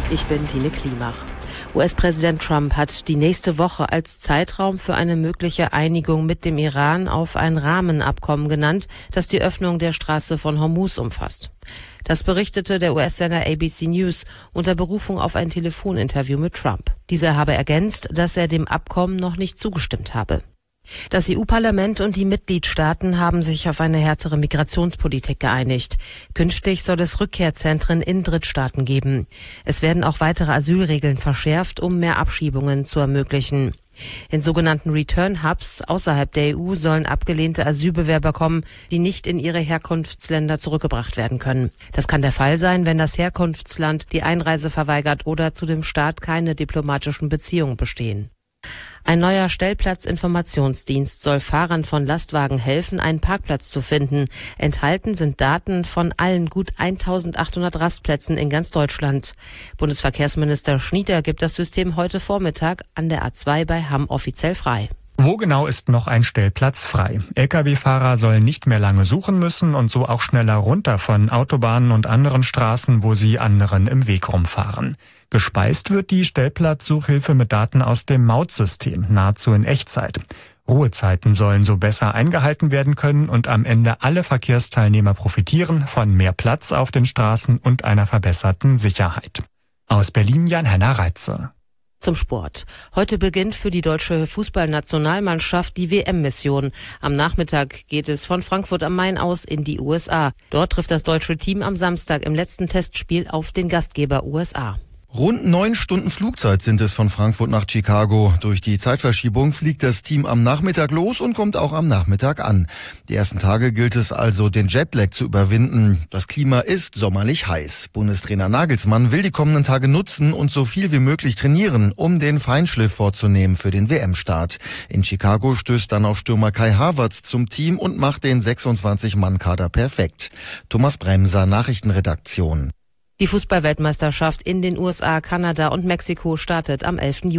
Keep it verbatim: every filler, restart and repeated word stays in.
Ich bin Tine Klimach. U S-Präsident Trump hat die nächste Woche als Zeitraum für eine mögliche Einigung mit dem Iran auf ein Rahmenabkommen genannt, das die Öffnung der Straße von Hormuz umfasst. Das berichtete der U S-Sender A B C News unter Berufung auf ein Telefoninterview mit Trump. Dieser habe ergänzt, dass er dem Abkommen noch nicht zugestimmt habe. Das E U-Parlament und die Mitgliedstaaten haben sich auf eine härtere Migrationspolitik geeinigt. Künftig soll es Rückkehrzentren in Drittstaaten geben. Es werden auch weitere Asylregeln verschärft, um mehr Abschiebungen zu ermöglichen. In sogenannten Return-Hubs außerhalb der E U sollen abgelehnte Asylbewerber kommen, die nicht in ihre Herkunftsländer zurückgebracht werden können. Das kann der Fall sein, wenn das Herkunftsland die Einreise verweigert oder zu dem Staat keine diplomatischen Beziehungen bestehen. Ein neuer Stellplatzinformationsdienst soll Fahrern von Lastwagen helfen, einen Parkplatz zu finden. Enthalten sind Daten von allen gut eintausendachthundert Rastplätzen in ganz Deutschland. Bundesverkehrsminister Schnieder gibt das System heute Vormittag an der A zwei bei Hamm offiziell frei. Wo genau ist noch ein Stellplatz frei? L K W-Fahrer sollen nicht mehr lange suchen müssen und so auch schneller runter von Autobahnen und anderen Straßen, wo sie anderen im Weg rumfahren. Gespeist wird die Stellplatzsuchhilfe mit Daten aus dem Mautsystem, nahezu in Echtzeit. Ruhezeiten sollen so besser eingehalten werden können und am Ende alle Verkehrsteilnehmer profitieren von mehr Platz auf den Straßen und einer verbesserten Sicherheit. Aus Berlin Jan-Henner Reitze. Zum Sport. Heute beginnt für die deutsche Fußballnationalmannschaft die W M-Mission. Am Nachmittag geht es von Frankfurt am Main aus in die U S A. Dort trifft das deutsche Team am Samstag im letzten Testspiel auf den Gastgeber U S A. Rund neun Stunden Flugzeit sind es von Frankfurt nach Chicago. Durch die Zeitverschiebung fliegt das Team am Nachmittag los und kommt auch am Nachmittag an. Die ersten Tage gilt es also, den Jetlag zu überwinden. Das Klima ist sommerlich heiß. Bundestrainer Nagelsmann will die kommenden Tage nutzen und so viel wie möglich trainieren, um den Feinschliff vorzunehmen für den W M-Start. In Chicago stößt dann auch Stürmer Kai Havertz zum Team und macht den sechsundzwanzig-Mann-Kader perfekt. Thomas Bremser, Nachrichtenredaktion. Die Fußballweltmeisterschaft in den U S A, Kanada und Mexiko startet am elften Juni.